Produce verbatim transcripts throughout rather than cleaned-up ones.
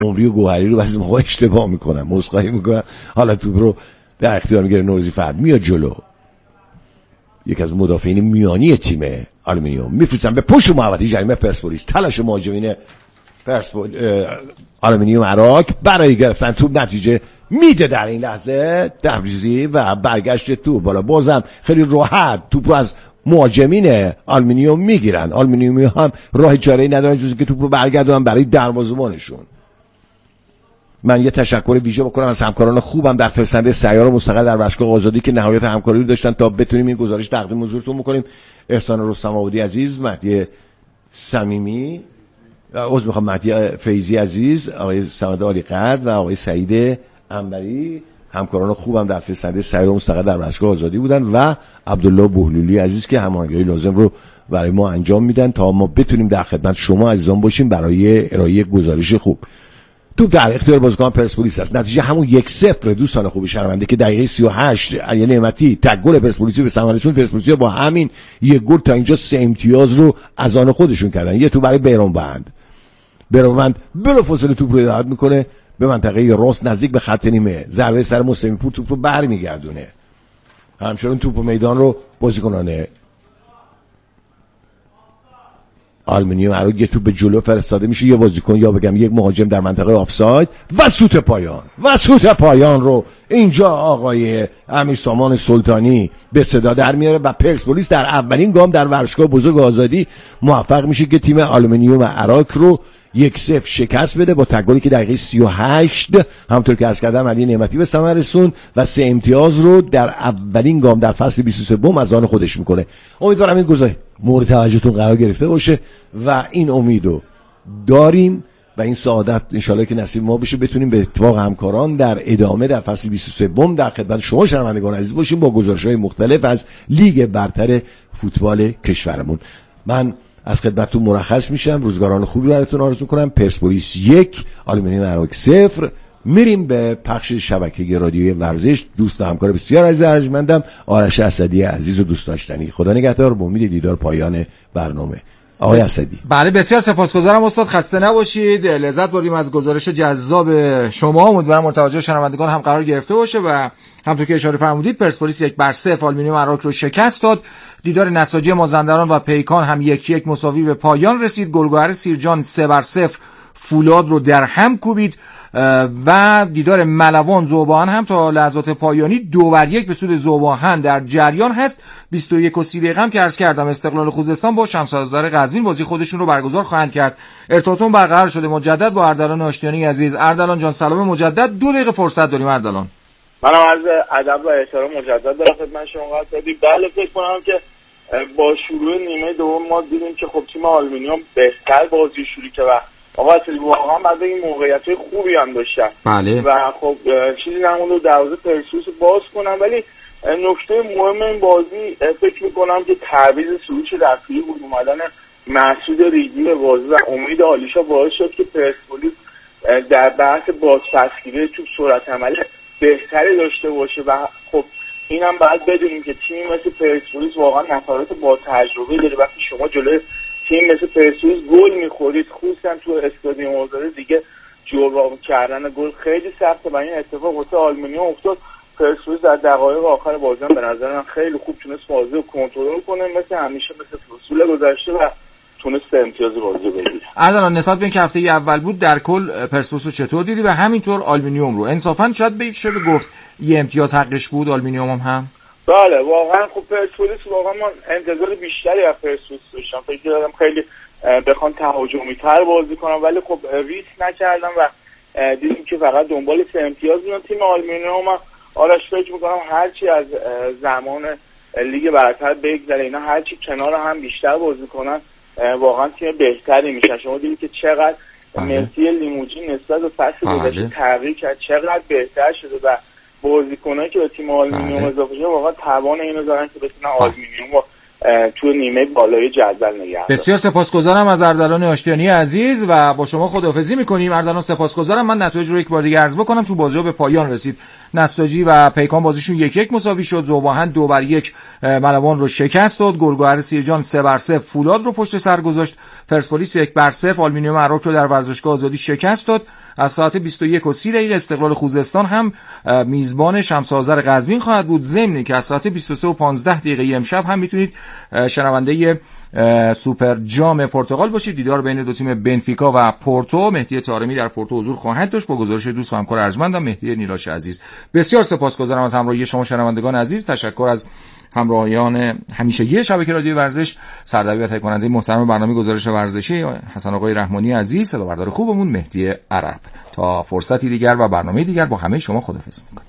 عمری و گوهری رو بعضی موقع اشتباه میکنن، مسخره میکنن، حالا توپ رو در اختیار میگیره نوروزی فرد میاد جلو، یکی از مدافعین میانی تیم آلومینیوم میفرستن به پشت محوطه جریمه پرسپولیس. تلاش مهاجمین پرسپولیس آلومینیوم عراق برای گرفتن توپ نتیجه میده در این لحظه تبریزی و برگشت توپ بالا، بازم خیلی راحت توپ از مهاجمین آلومینیوم میگیرن. آلومینیومی هم راه چاره‌ای ندارن جز اینکه توپ رو برگردونن برای دروازه‌بانشون. من یه تشکر ویژه بکنم از همکاران خوبم در فرستنده سیار مستقل در ورزشگاه آزادی که نهایت همکاری رو داشتن تا بتونیم این گزارش تقدیم حضورتون بکنیم. احسان رستم آبادی عزیز، مهدی صمیمی، عذر میخوام مهدی فیضی عزیز، آقای صمد علی قد و آقای سعید انبری، همکاران خوبم در فرستنده سیار مستقل در ورزشگاه آزادی بودن و عبدالله بهلولی عزیز که هماهنگی لازم رو برای ما انجام میدن تا ما بتونیم در خدمت شما عزیزان باشیم برای ارائه گزارش خوب. توپ در اختیار بازیکن پرسپولیس است. نتیجه همون یک صفر دوستان خوب شنونده که دقیقه سی و هشت علی نعمتی تک گل پرسپولیس به ثمر رسوند. پرسپولیس با همین یک گل تا اینجا سه امتیاز رو از آن خودشون کردن. یه توپ برای بیرونبند، بیرونبند بلافاصله توپ رو هدایت میکنه به منطقه راست نزدیک به خط نیمه، ضربه سر مسلمی پور توپ رو برمیگردونه. همچنین توپ میدان رو بازیکنان آلومینیوم عراق یه توپ به جلو فرستاده میشه، یه بازیکن یا بگم یک مهاجم در منطقه آفساید و سوت پایان و سوت پایان رو اینجا آقای امیر سامان سلطانی به صدا در میاره و پرسپولیس در اولین گام در ورزشگاه بزرگ آزادی موفق میشه که تیم آلومینیوم عراق رو یک صفر شکست بده با تک گلی که دقیقه سی و هشت همونطور که عرض کردم علی نعمتی به ثمر رسوند و سه امتیاز رو در اولین گام در فصل بیست و سه بوم از آن خودش میکنه. امیدوارم این گزارش مورد توجهتون قرار گرفته باشه و این امیدو داریم و این سعادت انشالله که نصیب ما بشه بتونیم به اتفاق همکاران در ادامه در فصل بیست و سه بوم در خدمت شما شنوندگان عزیز باشیم با گزارش‌های مختلف از لیگ برتر فوتبال کشورمون. من از خدمتتون مرخص میشم، روزگاران خوبی براتون آرزو کنم. پرسپولیس یک آلومینیوم عراق صفر. میریم به پخش شبکه رادیویی ورزش. دوست و همکار بسیار عزیز ارجمندم آرش اسدی عزیز و دوست داشتنی، خدا نگهدار، با امید دیدار پایان برنامه. آقای اسدی. بله بسیار سپاسگزارم استاد، خسته نباشید، لذت بردیم از گزارش جذاب شما. امیدوارم متوجه شنوندگان هم قرار گرفته باشه و همونطور که اشاره فرمودید پرسپولیس یک بر صفر آلومینیوم عراق رو شکست داد. دیدار نساجی مازندران و پیکان هم یک یک مساوی به پایان رسید. گلگهر سیرجان سه بر صفر فولاد رو در هم کوبید و دیدار ملوان ذوباهن هم تا لحظات پایانی دو بر یک به سود ذوباهن در جریان هست. بیست و یک و سی دقیقه هم که عرض کردم استقلال خوزستان با شمس آذر قزوین بازی خودشون رو برگزار خواهند کرد. ارتباطمون برقرار شده مجدد با اردلان آشتیانی عزیز. اردلان جان سلام مجدد، دو دقیقه فرصت داریم اردلان. منم عرض ادب و احترام مجدد دارم خدمت شما قدردانی. بله فکر کنم که با شروع نیمه دوم ما دیدیم که خب تیم آلومینیوم بهتر بازی شروع کرد و آقا اصلی واقعا بعد این موقعیت‌های خوبی هم داشتن. بله. و خب چیزی نمون رو دروازه پرسپولیس باز کنم، ولی نکته مهم این بازی فکر می‌کنم که تعویض سروش رفیعی بود، اومدن مسعود ریگی به بازی و امید آلیشا باعث شد که پرسپولیس در بحث بازپسگیری توپ سرعت عمل بهتری داشته باشه و خب اینم باید بدونیم که تیم مثل پرسپولیس واقعا نفرات با تجربه داره. وقتی شما جلوی تیم مثل پرسپولیس گل می‌خورید خصوصا تو استادیوم آزادی دیگه جبران کردن گل خیلی سخته و این اتفاق واسه آلومینیوم افتاد. پرسپولیس در دقایق آخر بازی به نظر من خیلی خوب تونست بازی رو کنترل کنه، مثل همیشه مثل فصول گذشته و تونست امتیاز بازی بگیره. اردلان نسبت به اینکه هفته اول بود در کل پرسپولیس رو چطور دیدی و همینطور آلومینیوم رو؟ انصافا شاید بشه گفت یه امتیاز حقش بود آلومینیوم هم, هم؟ بله واقعا خب پرسپولیس واقعا من انتظار بیشتری از پرسپولیس داشتم، فکر کردم خیلی بخوان تهاجمی تر بازی کنم ولی خب ریسک نکردم و دیدیم که فقط دنبال سه امتیاز میان. تیم آلومینیوم آرش فکر میکنم هرچی از زمان لیگ برتر بگذره اینا هرچی کنار هم بیشتر بازی کنن واقعا تیم بهتری میشن. شما دیدید که چقدر مهدی لیموجی نسبت به فصل گذشته تغییر کرد، چقدر بهتر شده و بازیکنایی که به تیم آلومینیوم اضافه شده واقعا توان اینو دارن که بتونن آلومینیوم رو تو نیمه بالای جدول نگه دارن. بسیار سپاسگزارم از اردلان آشتیانی عزیز و با شما خداحافظی میکنیم. اردلان سپاسگزارم. من نتایج رو یک بار دیگه عرض بکنم چون بازی به پایان رسید. نساجی و پیکان بازیشون یک یک مساوی شد. ذوباهن دو بر یک ملوان رو شکست داد. گلگهر سیرجان سه بر صفر فولاد رو پشت سر گذاشت. پرسپولیس یک بر صفر آلومینیوم عراق رو در ورزشگاه آزادی شکست داد از ساعت بیست و یک و سی دقیقه استقلال خوزستان هم میزبان شمس آذر قزوین خواهد بود. ضمن که از ساعت بیست و سه و پانزده دقیقه امشب هم میتونید شنونده سوپر جام پرتغال باشید. دیدار بین دو تیم بنفیکا و پورتو. مهدی طارمی در پورتو حضور خواهد داشت با گزارش دوست و همکار ارجمندم مهدی نیلاش عزیز. بسیار سپاسگزارم از همراهی شما شنوندگان عزیز. تشکر از همراهیان همیشگی شبکه رادیو ورزش، سردبیر و تهیه کننده محترم برنامه گزارش ورزشی حسن آقای رحمانی عزیز، صدابردار خوبمون مهدی عرب. تا فرصتی دیگر و برنامه دیگر با همه شما خداحافظی می‌کنم.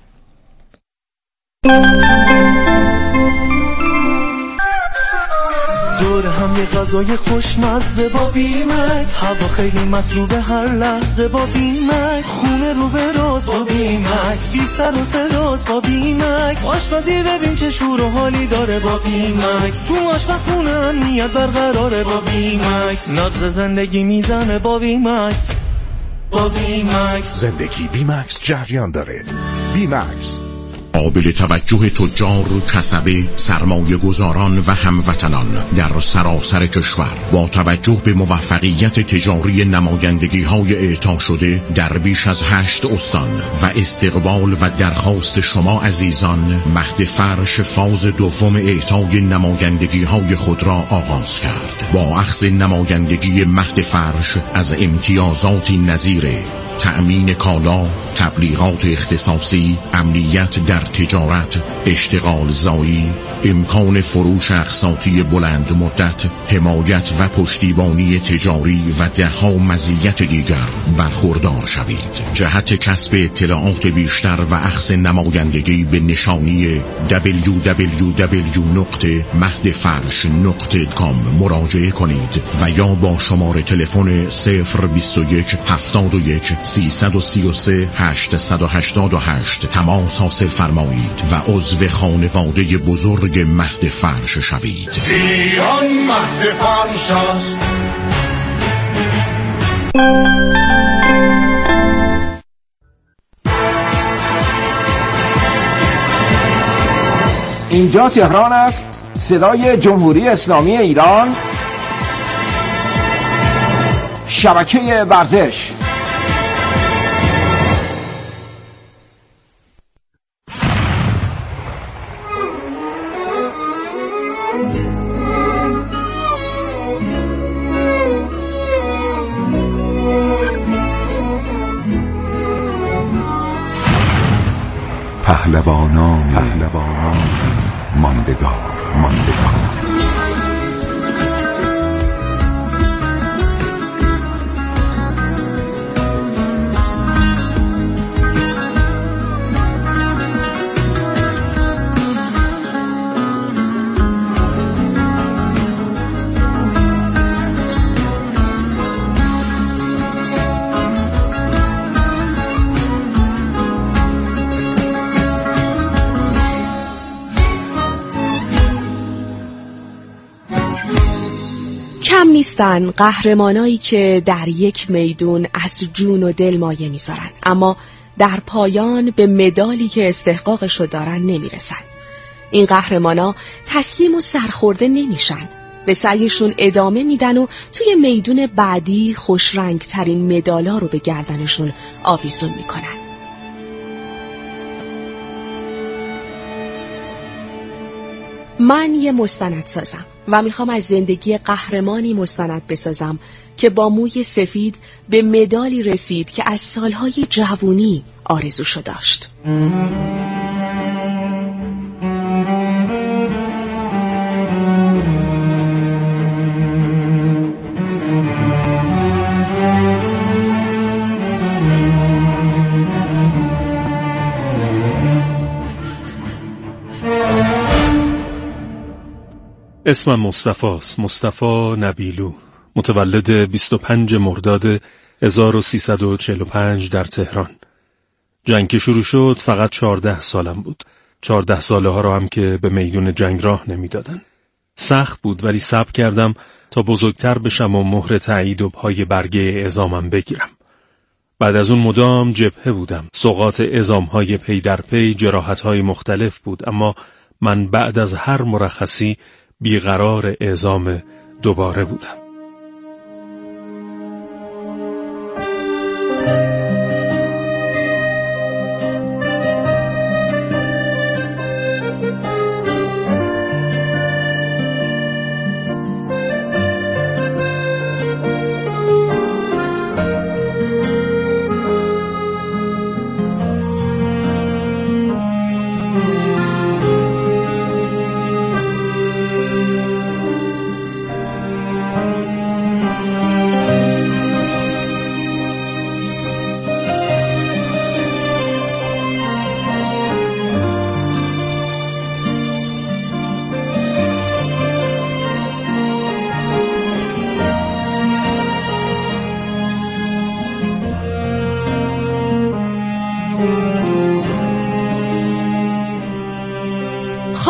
دور هم یه غذای خوشمزه با بیمکس، هوا خیلی مطلوبه هر لحظه با بیمکس، خونه رو به راز با بیمکس، بی سر و صداست با بیمکس، آشپزی ببین چه شور و حالی داره با بیمکس، تو آشپزخونه امنیت برقراره با بیمکس، نبض زندگی میزنه با بیمکس، با بیمکس زندگی بیمکس جریان داره. بیمکس قابل توجه تجار، کسبه، سرمایه گذاران و هموطنان در سراسر کشور با توجه به موفقیت تجاری نمایندگی های اعطا شده در بیش از هشت استان و استقبال و درخواست شما عزیزان، مهد فرش فاز دوم اعطای نمایندگی های خود را آغاز کرد. با اخذ نمایندگی مهد فرش از امتیازاتی نظیر تأمین کالا، تبلیغات اختصاصی، امنیت در تجارت، اشتغال زایی، امکان فروش اقساطی بلند مدت، حمایت و پشتیبانی تجاری و دهها مزیت دیگر برخوردار شوید. جهت کسب اطلاعات بیشتر و اخذ نمایندگی به نشانی دبلیو دبلیو دبلیو نقطه مهد فرش نقطه کام مراجعه کنید و یا با شماره تلفن صفر بیست و یک هفتاد و یک سیصد و سی و سه هشتصد و هشتاد و هشت تماس حاصل فرمایید و عضو خانواده بزرگ مهد فرش شوید. ایران مهد فرش است. اینجا تهران است، صدای جمهوری اسلامی ایران، شبکه ورزش. پهلوانان پهلوانان ماندگار ماندگار نیستن قهرمانایی که در یک میدون از جون و دل مایه میذارن اما در پایان به مدالی که استحقاقشو دارن نمیرسن. این قهرمانا تسلیم و سرخورده نمیشن، به سعیشون ادامه میدن و توی میدون بعدی خوشرنگ ترین مدالا رو به گردنشون آویزون میکنن. من یه مستند سازم و میخوام از زندگی قهرمانی مستند بسازم که با موی سفید به مدالی رسید که از سالهای جوانی آرزوشو داشت. اسمم مصطفی است، مصطفی نبیلو. متولد بیست و پنج مرداد هزار و سیصد و چهل و پنج در تهران. جنگ که شروع شد فقط چهارده سالم بود. چهارده ساله ها را هم که به میدون جنگ راه نمیدادن. سخت بود ولی صبر کردم تا بزرگتر بشم و مهر تایید و پای برگه اعزامم بگیرم. بعد از اون مدام جبهه بودم. سوغات اعزام‌های پی در پی، جراحت‌های مختلف بود، اما من بعد از هر مرخصی بیقرار اعزام دوباره بودم.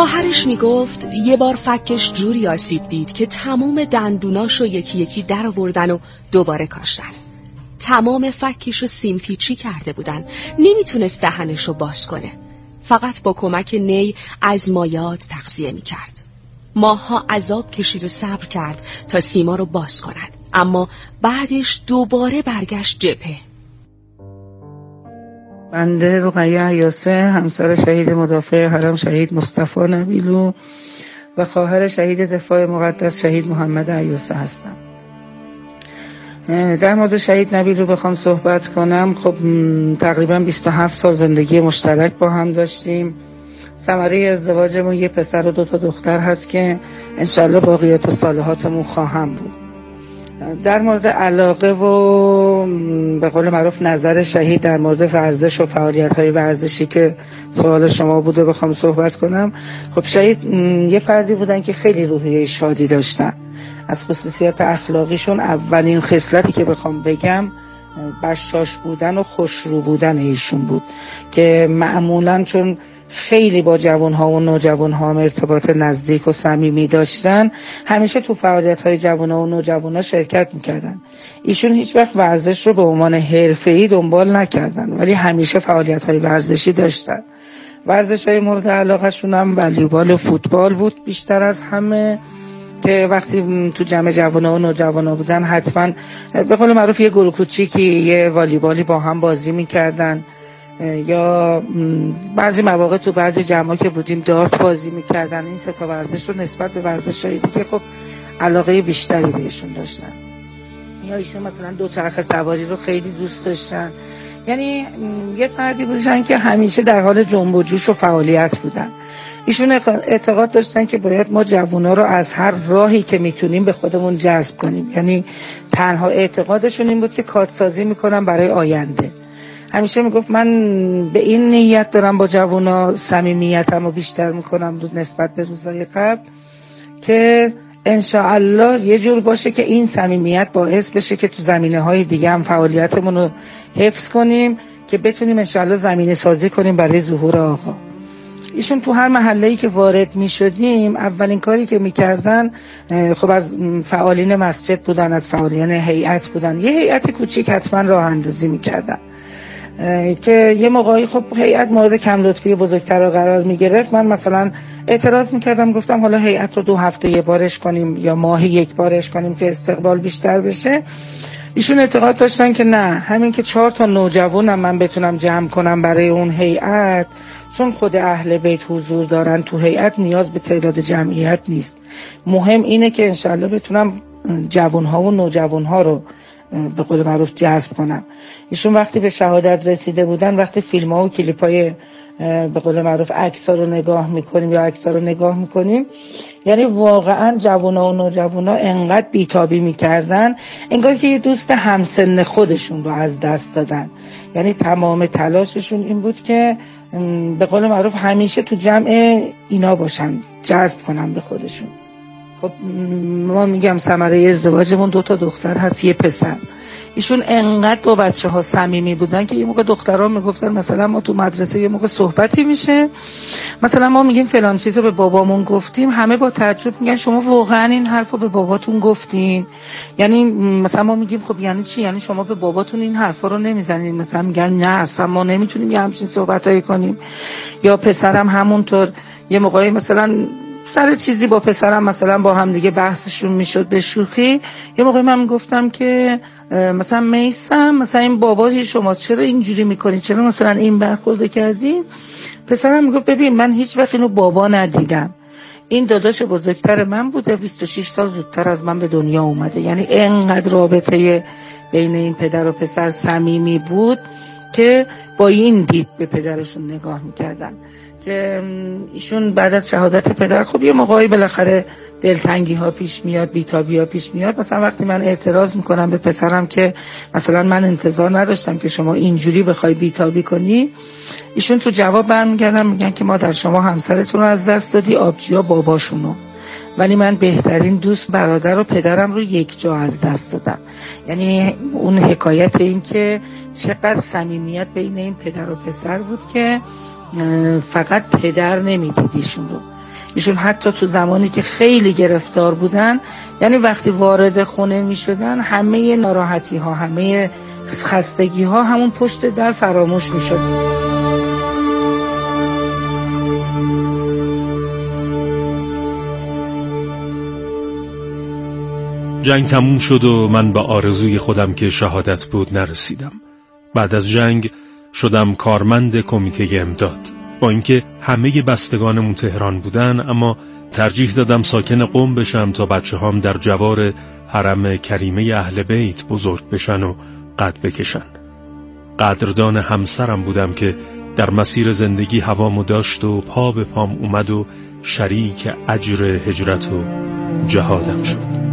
خواهرش میگفت یه بار فکش جوری آسیب دید که تمام دندوناشو یکی یکی در آوردن و دوباره کاشتن. تمام فکشو سیم پیچی کرده بودن، نمیتونست دهنشو باز کنه. فقط با کمک نی از مایات تغذیه میکرد. ماها عذاب کشید و صبر کرد تا سیما رو باز کنن، اما بعدش دوباره برگشت جبهه. بنده رقیه عیاسه، همسر شهید مدافع حرم شهید مصطفی نبیلو و خواهر شهید دفاع مقدس شهید محمد عیاسه هستم. در مورد شهید نبیلو بخوام صحبت کنم، خب تقریبا بیست و هفت سال زندگی مشترک با هم داشتیم. ثمره ازدواجمون یه پسر و دو تا دختر هست که انشالله باقیات صالحاتمون خواهم بود. در مورد علاقه و به قول معروف نظر شهید در مورد ورزش و فعالیت‌های ورزشی که سوال شما بوده بخوام صحبت کنم، خب شهید یه فردی بودن که خیلی روحیه شادی داشتن. از خصوصیات اخلاقیشون اولین خصلتی که بخوام بگم بشاش بودن و خوشرو بودن ایشون بود که معمولاً چون خیلی با جوانها و نوجوانها هم ارتباط نزدیک و صمیمی داشتن، همیشه تو فعالیت‌های جوانها و نوجوانها شرکت میکردن. ایشون هیچ وقت ورزش رو به عنوان حرفه‌ای دنبال نکردن، ولی همیشه فعالیت‌های ورزشی داشتن. ورزش‌های مورد علاقه‌شون هم والیبال و فوتبال بود بیشتر از همه، که وقتی تو جمع جوانها و نوجوانها بودن حتما به قول معروف یه گروه کوچیکی یه والیبالی با هم بازی میکردن، یا بعضی مواقع تو بعضی جمعا که بودیم دارت بازی میکردن. این سه تا ورزش رو نسبت به ورزش‌های دیگه خب علاقه بیشتری بهشون داشتن. یا ایشون مثلا دوچرخه سواری رو خیلی دوست داشتن. یعنی یه فردی بودن که همیشه در حال جنب و جوش و فعالیت بودن. ایشون اعتقاد داشتن که باید ما جوونا رو از هر راهی که میتونیم به خودمون جذب کنیم. یعنی تنها اعتقادشون این بود که کادسازی میکنن برای آینده. همیشه میگفت من به این نیت دارم با جوونا صمیمیتمو بیشتر میکنم نسبت به روزهای قبل، که انشاءالله یه جور باشه که این صمیمیت باعث بشه که تو زمینه‌های دیگه هم فعالیتمون رو حفظ کنیم، که بتونیم انشاءالله زمینه سازی کنیم برای ظهور آقا. ایشون تو هر محله‌ای که وارد می‌شدیم اولین کاری که می‌کردن خب از فعالین مسجد بودن، از فعالین هیئت بودن. یه هیئت کوچیک حتما راه اندازی می‌کردن که یه موقعی خب هیئت مورد کم لطفی بزرگتر رو قرار می‌گرفت. من مثلا اعتراض می‌کردم، گفتم حالا هیئت رو دو هفته یه بارش کنیم یا ماهی یک بارش کنیم که استقبال بیشتر بشه. ایشون اعتقاد داشتن که نه، همین که چهار تا نوجوانم من بتونم جمع کنم برای اون هیئت، چون خود اهل بیت حضور دارن تو هیئت، نیاز به تعداد جمعیت نیست. مهم اینه که انشالله بتونم جوانها و نوجوانها رو به قول معروف جذب کنم. ایشون وقتی به شهادت رسیده بودن، وقتی فیلم ها و کلیپ های به قول معروف عکس ها رو نگاه میکنیم یا عکس ها رو نگاه میکنیم، یعنی واقعا جوونا و نوجوانا انقدر بیتابی میکردن انگار که یه دوست همسن خودشون رو از دست دادن. یعنی تمام تلاششون این بود که به قول معروف همیشه تو جمع اینا باشن، جذب کنن به خودشون. خب ما میگم ثمره ازدواجمون دو تا دختر هست، یه پسر. ایشون انقدر با بچه ها صمیمی بودن که یه موقع دخترها میگفتن مثلا ما تو مدرسه یه موقع صحبتی میشه، مثلا ما میگیم فلان چیزو به بابامون گفتیم، همه با تعجب میگن شما واقعا این حرفو به باباتون گفتین؟ یعنی مثلا ما میگیم خب یعنی چی؟ یعنی شما به باباتون این حرفا رو نمیزنین؟ مثلا میگن نه اصلا ما نمیتونیم یه همچین صحبتایی کنیم. یا پسرم همونطور، یه موقعی مثلا سر چیزی با پسرم مثلا با هم دیگه بحثشون میشد به شوخی، یه موقع من گفتم که مثلا میسم مثلا این بابای شما چرا اینجوری میکنی، چرا مثلا این برخورد کردی؟ پسرم میگفت ببین من هیچ وقت اینو بابا ندیدم، این داداش بزرگتر من بوده، بیست و شش سال زودتر از من به دنیا اومده. یعنی انقدر رابطه بین این پدر و پسر صمیمی بود که با این دید به پدرشون نگاه میکردن. که ایشون بعد از شهادت پدر خب یه موقعی بالاخره دلتنگی ها پیش میاد، بیتابی ها پیش میاد. مثلا وقتی من اعتراض میکنم به پسرم که مثلا من انتظار نداشتم که شما اینجوری بخوای بیتابی کنی، ایشون تو جواب برمیگردن میگن که مادر شما همسرتون رو از دست دادی، آبجیا باباشونو، ولی من بهترین دوست برادر و پدرم رو یک جا از دست دادم. یعنی اون حکایت این که چقدر صمیمیت بین این پدر و پسر بود که فقط پدر نمیدید ایشون رو. ایشون حتی تو زمانی که خیلی گرفتار بودن، یعنی وقتی وارد خونه می شدن همه ناراحتی ها، همه خستگی ها همون پشت در فراموش می شد. جنگ تموم شد و من به آرزوی خودم که شهادت بود نرسیدم. بعد از جنگ شدم کارمند کمیته امداد. با اینکه همه بستگانمون تهران بودن، اما ترجیح دادم ساکن قم بشم تا بچه هام در جوار حرم کریمه اهل بیت بزرگ بشن و قد بکشن. قدردان همسرم بودم که در مسیر زندگی هوامو داشت و پا به پام اومد و شریک اجر هجرت و جهادم شد.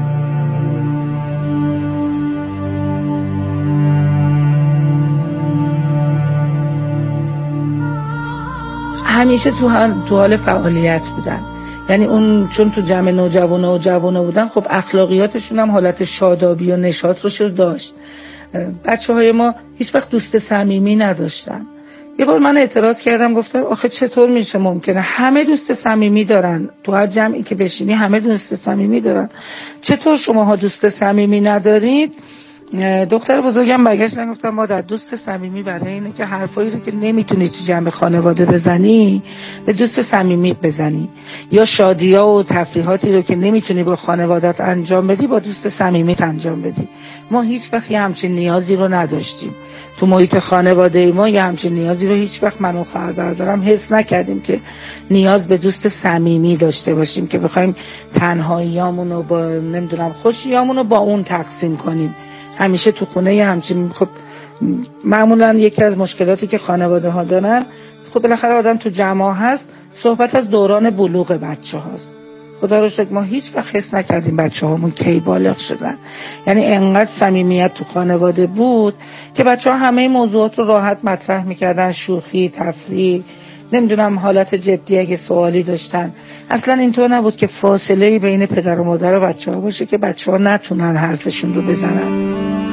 همیشه تو حال تو حال فعالیت بودن، یعنی اون چون تو جمع نوجوانا و جوانا بودن، خب اخلاقیاتشون هم حالت شادابی و نشاط رو شد داشت. بچه‌های ما هیچ وقت دوست صمیمی نداشتن. یه بار من اعتراض کردم، گفتم آخه چطور میشه ممکنه همه دوست صمیمی دارن، تو هر جمعی که بشینی همه دوست صمیمی دارن، چطور شماها دوست صمیمی ندارید؟ دختر بزرگم برگشتن گفتم مادر، دوست صمیمی برای اینه که حرفایی رو که نمیتونی تو جمع خانواده بزنی به دوست صمیمیت بزنی، یا شادی‌ها و تفریحاتی رو که نمیتونی با خانواده‌ات انجام بدی با دوست صمیمیت انجام بدی. ما هیچ وقت یه همچین نیازی رو نداشتیم تو محیط خانواده ما، یه همچین نیازی رو هیچ وقت من و خواهر برادرم حس نکردیم که نیاز به دوست صمیمی داشته باشیم که بخوایم تنهاییامون رو با نمیدونم خوشیامون رو با اون تقسیم کنیم. همیشه تو خونه یه همچین، خب معمولا یکی از مشکلاتی که خانواده ها دارن، خب بالاخره آدم تو جمع هست، صحبت از دوران بلوغ بچه هاست. خدا رو شکر ما هیچ وقت حس نکردیم بچه هامون کی بالغ شدن. یعنی انقدر صمیمیت تو خانواده بود که بچه ها همه موضوعات رو راحت مطرح میکردن، شوخی، تفریح، نمیدونم حالت جدی اگه سوالی داشتن. اصلا اینطور نبود که فاصله بین پدر و مادر و بچه ها باشه که بچه ها نتونن حرفشون رو بزنن.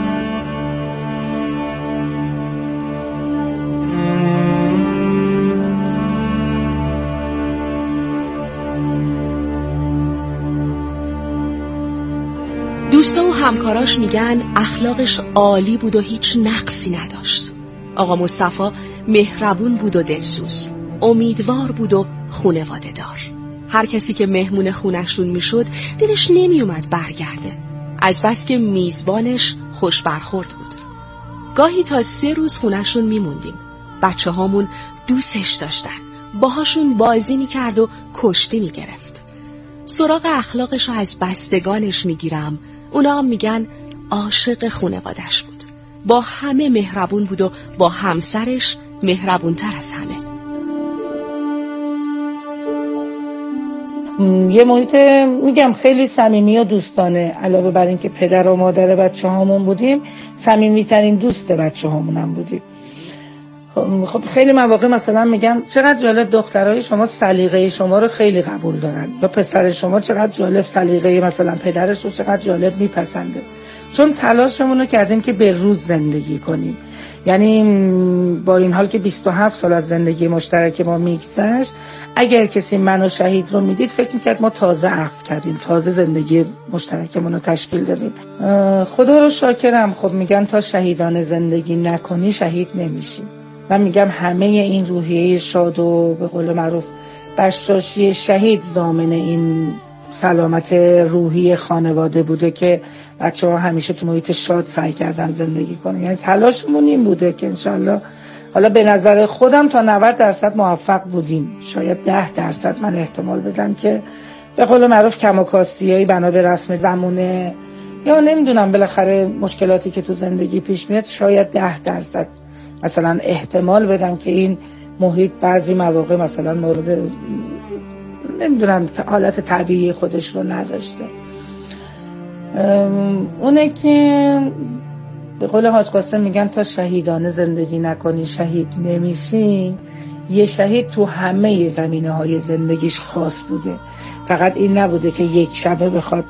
دوستا و همکاراش میگن اخلاقش عالی بود و هیچ نقصی نداشت. آقا مصطفی مهربون بود و دلسوز، امیدوار بود و خونواده دار. هر کسی که مهمون خونشون میشد دلش نمیومد برگرده، از بس که میزبانش خوش برخورد بود. گاهی تا سه روز خونشون میموندیم. بچه هامون دوستش داشتن، باهاشون بازی میکرد و کشتی میگرفت. سراغ اخلاقش رو از بستگانش میگیرم، اونا هم میگن عاشق خونوادش بود. با همه مهربون بود و با همسرش مهربونتر از همه. یه محیط میگم خیلی صمیمی و دوستانه، علاوه بر این که پدر و مادر بچه هامون بودیم، صمیمی ترین دوست بچه هامونم بودیم. خب خیلی مواقع مثلا میگن چقدر جالب دخترای شما سلیقه شما رو خیلی قبول دارن، یا پسر شما چقدر جالب سلیقه مثلا پدرش رو چقدر جالب میپسنده. چون تلاشمون رو کردیم که به روز زندگی کنیم. یعنی با این حال که بیست و هفت سال از زندگی مشترک ما میگذشت، اگر کسی منو شهید رو میدید فکر میکرد ما تازه عقد کردیم، تازه زندگی مشترکمون رو تشکیل دادیم. خدا رو شاکرم. خب میگن تا شهیدانه زندگی نکنی شهید نمیشی. من میگم همه این روحیه شاد و به قول معروف بشاشی شهید ضامن این سلامت روحی خانواده بوده که بچه ها همیشه تو محیط شاد سعی کردن زندگی کنن. یعنی تلاشمون این بوده که انشالله، حالا به نظر خودم تا نود درصد موفق بودیم، شاید ده درصد من احتمال بدم که به قول معروف کم و کاستیایی بنا به رسم زمونه یا نمیدونم بالاخره مشکلاتی که تو زندگی پیش میاد، شاید ده درصد مثلا احتمال بدم که این محیط بعضی مواقع مثلا مورد نمیدونم حالت طبیعی خودش رو نداشته. اونه که به قول حاج قاسم میگن تا شهیدانه زندگی نکنی شهید نمیشی. یه شهید تو همه زمینه های زندگیش خاص بوده، فقط این نبوده که یک شبه بخواد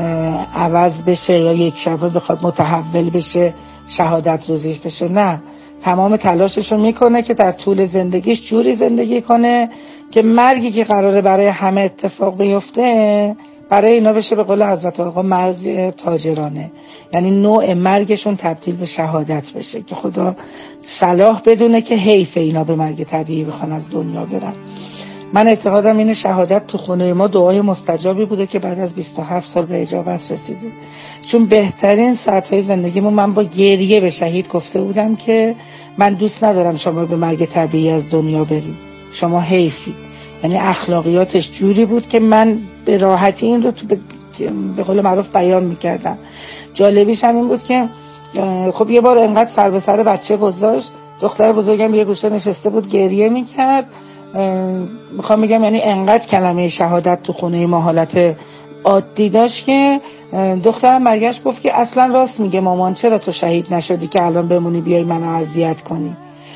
عوض بشه یا یک شبه بخواد متحول بشه، شهادت روزیش بشه. نه، تمام تلاشش رو میکنه که در طول زندگیش جوری زندگی کنه که مرگی که قراره برای همه اتفاق بیفته برای اینا بشه به قول حضرت آقا مرگ تاجرانه، یعنی نوع مرگشون تبدیل به شهادت بشه که خدا صلاح بدونه که حیف اینا به مرگ طبیعی بخوان از دنیا برن. من اعتقادم اینه شهادت تو خونه ما دعای مستجابی بوده که بعد از بیست و هفت سال به اجابت رسیده، چون بهترین ساعتهای زندگیمو من با گریه به شهید گفته بودم که من دوست ندارم شما به مرگ طبیعی از دنیا برید، شما حیفی. یعنی اخلاقیاتش جوری بود که من به راحتی این رو تو به قول معروف بیان میکردم. جالبیش هم این بود که خب یه بار انقدر سر به سر بچه گذاشت، دختر بزرگم یه گوشه نشسته بود گریه میکرد. میخوام بگم یعنی انقدر کلمه شهادت تو خونه ما حالت عادی داشت که دخترم برگشت گفت که اصلا راست میگه مامان، چرا تو شهید نشدی که الان بمونی بیای منو اذیت کنی.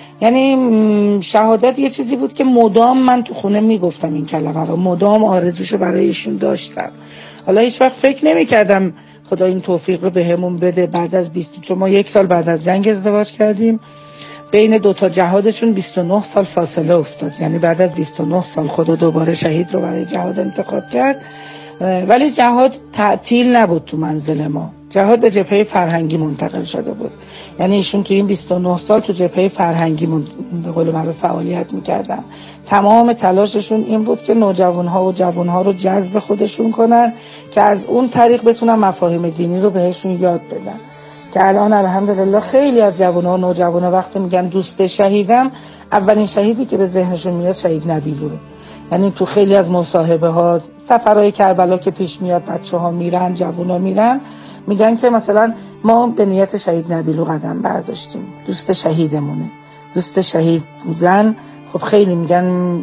یعنی شهادت یه چیزی بود که مدام من تو خونه میگفتم این کلمه رو، مدام آرزوشو برای ایشون داشتم. حالا هیچ وقت فکر نمیکردم خدا این توفیق رو بهمون بده بعد از بیست، چون ما یک سال بعد از جنگ ازدواج کردیم، بین دوتا جهادشون بیست و نه سال فاصله افتاد، یعنی بعد از بیست و نه سال خدا دوباره شهید رو برای جهاد انتخاب کرد. ولی جهاد تعطیل نبود تو منزل ما، جهاد به جبهه فرهنگی منتقل شده بود. یعنی ایشون تو این بیست و نه سال تو جبهه فرهنگی من... به قول معروف فعالیت میکردن. تمام تلاششون این بود که نوجوانها و جوانها رو جذب خودشون کنن که از اون طریق بتونن مفاهیم دینی رو بهشون یاد بدن. که الان الحمدلله خیلی از جوانها و نوجوانها وقتی میگن دوست شهیدم، اولین شهیدی که به ذهنشون میاد شهید نبیلوه. یعنی تو خیلی از مصاحبه ها سفرهای کربلا که پیش میاد بچه ها میرن، جوونا میرن، میگن که مثلا ما به نیت شهید نبیلو قدم برداشتیم، دوست شهیدمونه. دوست شهید بودن خب خیلی میگن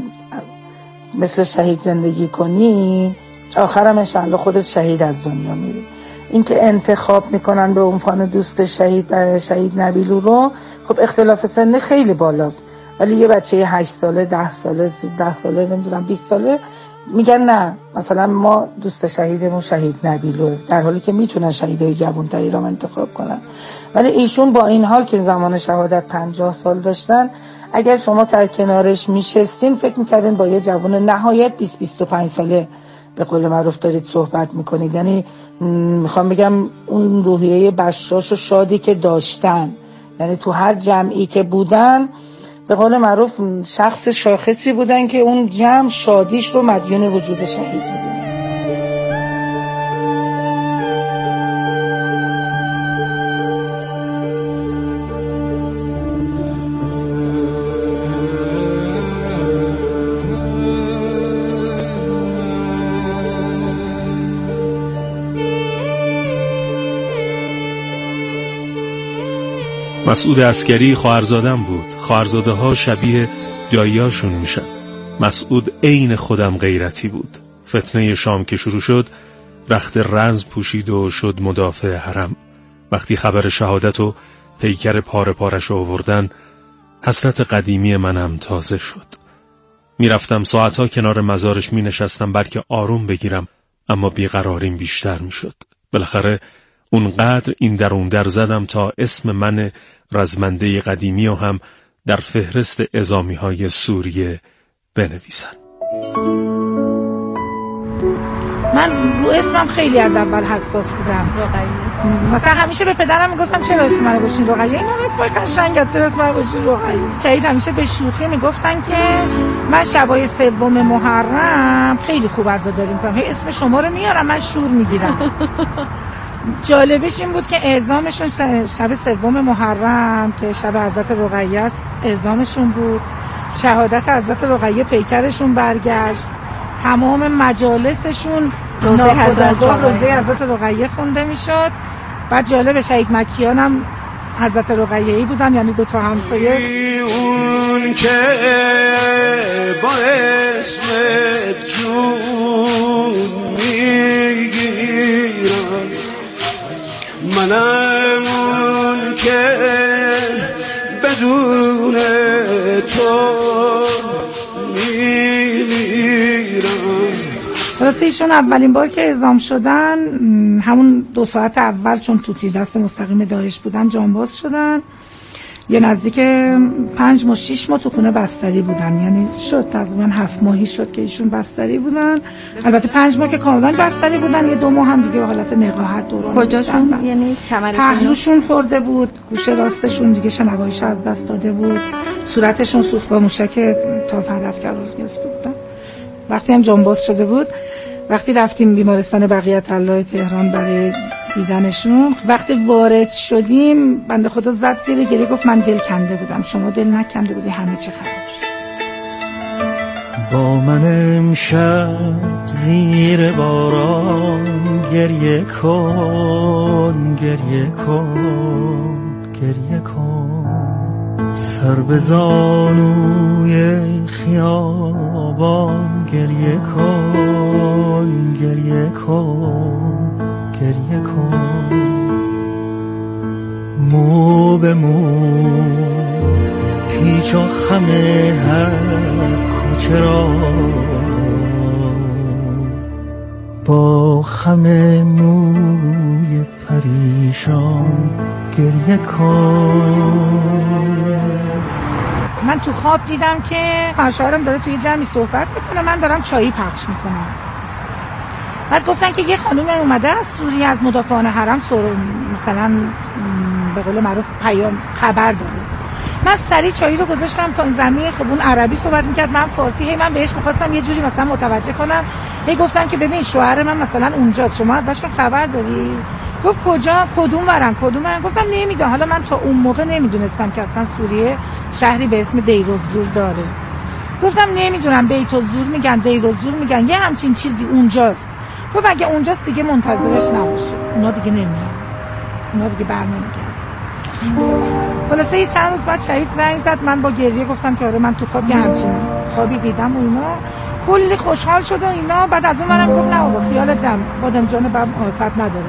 مثل شهید زندگی کنی آخرم انشاءالله خودت شهید از دنیا میری. این که انتخاب میکنن به عنوان دوست شهید شهید نبیلو رو، خب اختلاف سن خیلی بالاست، ولی یه بچه هشت ساله، ده ساله، سیزده ساله، نمیدونم بیست ساله میگن نه مثلا ما دوست شهیدمون شهید نبیلوه، در حالی که میتونن شهیدای جوانتری رو انتخاب کنن. ولی ایشون با این حال که زمان شهادت پنجاه سال داشتن، اگر شما در کنارش میشستین فکر میکردین با یه جوان نهایت بیست بیست و پنج ساله به قول معروف دارید صحبت میکنید. یعنی میخوام بگم اون روحیه بشاش و شادی که داشتن، یعنی تو هر جمعی که بودن به قول معروف شخص شاخصی بودن که اون جمع شادیش رو مدیون وجود شهید بودن. مسعود عسکری خواهرزادم بود. خواهرزاده ها شبیه داییاشون میشن. مسعود عین خودم غیرتی بود. فتنه شام که شروع شد رخت رنز پوشید و شد مدافع حرم. وقتی خبر شهادت و پیکر پاره پارش آوردن، حسرت قدیمی منم تازه شد. میرفتم ساعتها کنار مزارش می نشستم بلکه آروم بگیرم، اما بیقراریم بیشتر می شد. بالاخره اونقدر این در اون در زدم تا اسم من رزمنده قدیمی و هم در فهرست اعزامی های سوریه بنویسن. من رو اسمم خیلی از اول حساس بودم. رقیه. مثلا همیشه به پدرم میگفتم چرا اسم منو گذاشتین رقیه؟ اینا اسم قشنگ است، چرا اسم منو گذاشتین رقیه؟ شهید همیشه به شوخی میگفتن که من شبای سوم محرم خیلی خوب عزاداری میکنم، هی اسم شما رو میارم من شور میگیرم. جالبش این بود که اعزامشون شب سوم محرم که شب حضرت رقیه است اعزامشون بود. شهادت حضرت رقیه پیکرشون برگشت، تمام مجالسشون روزه حضرت روزه حضرت رقیه خونده میشد. بعد جالب شهید مکیان هم حضرت رقیه‌ای بودن، یعنی دو تا همسایه. اون که با اسمت جون میگیرم، منم اون که بدون تو راستی ایشون اولین بار که اعزام شدن همون دو ساعت اول چون تو تیر دست مستقیم داعش بودن جانباز شدن. یه نزدیک پنج ماه شش ماه تو خونه بستری بودن، یعنی شد تقریبا هفت ماهی شد که ایشون بستری بودن. البته پنج ماه که کاملا بستری بودن، یه دو ماه هم دیگه به حالت نقاهت دوران. کجاشون؟ یعنی کمرشون؟ پهلوشون خورده بود، گوشه راستشون دیگه شنواییش از دست داده بود، صورتشون سوخت با موشک تا هدف گرفته بودن. وقتی هم جنباز شده بود، وقتی رفتیم بیمارستان بقیت الله تهران برای دیدنشون، وقتی وارد شدیم بنده خدا زد زیر گریه، گفت من دل کنده بودم، شما دل نکنده بودی، همه چی خراب شد. با من امشب زیر باران گریه کن، گریه کن، گریه کن، سر به زانوی خیابان گریه کن، گریه کن، گریه کن، مو به مو پیچ و خم هر کوچه را با خم موی پریشان گریه کن. من تو خواب دیدم که خواهرم داره توی جمعی صحبت میکنه، من دارم چایی پخش میکنم. بعد گفتن که یه خانوم اومده از سوریه از مدافعان حرم سر مثلا به قول معروف پیام خبر داره. من سریع چایی رو گذاشتم تا زمین، خب اون عربی صحبت میکرد، من فارسی. هی من بهش میخواستم یه جوری مثلا متوجه کنم، هی گفتم که ببین شوهر من مثلا اونجاست، شما ازشون خبر داری؟ گفت کجا؟ کدوم ورن؟ کدوم ورن؟ گفتم نمیدونم. حالا من تا اون موقع نمیدونستم که اصلا سوریه شهری به اسم دیرالزور داره. گفتم نمیدونم، بیت‌الزور میگن، دیرالزور میگن، یه همچین چیزی اونجاست. گفت اگه اونجاست دیگه منتظرش نباشه، اونا دیگه نمیان، اونا دیگه برنمیگردن. خلاصه یه چند روز بعد شهید زنگ زد، من با گریه گفتم که آره من تو خواب یه همچین خوابی دیدم و اینا. کلی خوشحال شد و اینا. بعد از اون منم گفت نه بابا خیال جمع، بادم جان برم آفت نداره.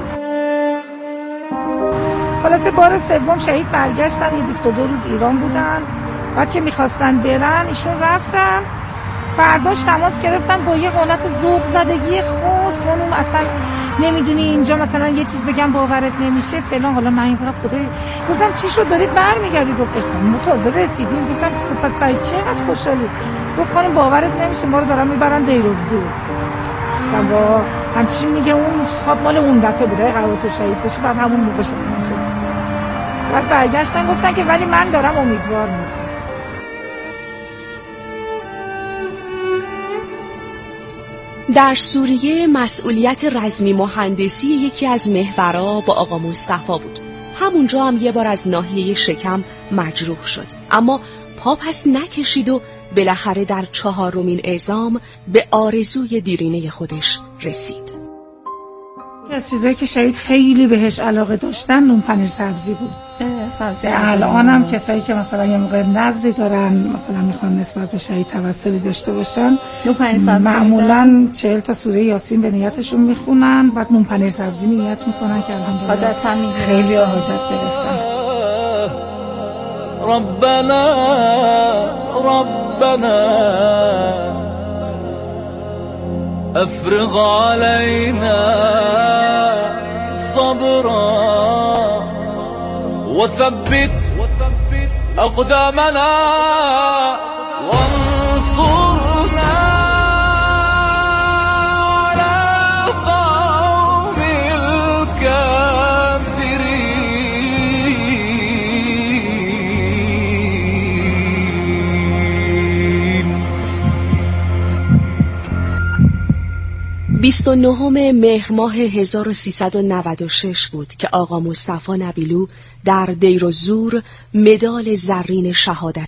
خلاصه بار سوم شهید برگشتن، یه بیست و دو روز ایران بودن. بعد که میخواستن برن ایشون رفتن، فرداش تماس گرفتن با یه حالت ذوق زدگی خاص، خانم اصلا نمیدونی اینجا مثلا یه چیز بگم باورت نمیشه فلان. حالا من اینقدر خدای گفتم چی شد دارید برمیگردید؟ گفت خانم ما تازه رسیدیم. گفتم خب پس برای چی اینقدر خوشحالی؟ گفت خانم باورت نمیشه ما رو دارن میبرن دیرالزور. گفتم با همچین میگه اون خواب مال اون دفعه بوده قرار تو شهید بشی، بعد همون موقع شد. بعد برگشتن گفتن که ولی من دارم امیدوار میشم. در سوریه مسئولیت رزمی مهندسی یکی از محورها با آقا مصطفی بود. همونجا هم یه بار از ناحیه شکم مجروح شد، اما پا پس نکشید و بالاخره در چهارمین اعزام به آرزوی دیرینه خودش رسید. از چیزایی که شهید خیلی بهش علاقه داشتن نون پنیر سبزی بود. سبزی الان هم کسایی که مثلا یه موقع نظری دارن مثلا میخوان نسبت به شهید توسلی داشته باشن، نون پنیر سبزی معمولا چهل تا سوره یاسین به نیتشون میخونن، بعد نون پنیر سبزی نیت میکنن که الحمدلله خیلی حاجت گرفتن. ربنا ربنا افرغ علينا صبرا وثبت أقدامنا وانصرنا على القوم الكافرين. بیست و نهم مهر ماه هزار و سیصد و نود و شش بود که آقا مصطفی نبیلو در دیرالزور مدال زرین شهادت